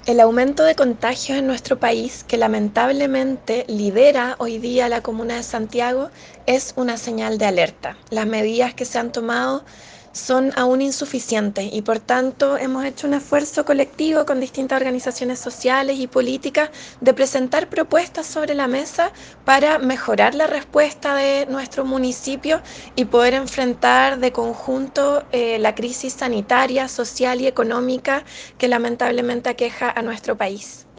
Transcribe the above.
El aumento de contagios en nuestro país, que lamentablemente lidera hoy día la comuna de Santiago, es una señal de alerta. Las medidas que se han tomado son aún insuficientes y por tanto hemos hecho un esfuerzo colectivo con distintas organizaciones sociales y políticas de presentar propuestas sobre la mesa para mejorar la respuesta de nuestro municipio y poder enfrentar de conjunto la crisis sanitaria, social y económica que lamentablemente aqueja a nuestro país.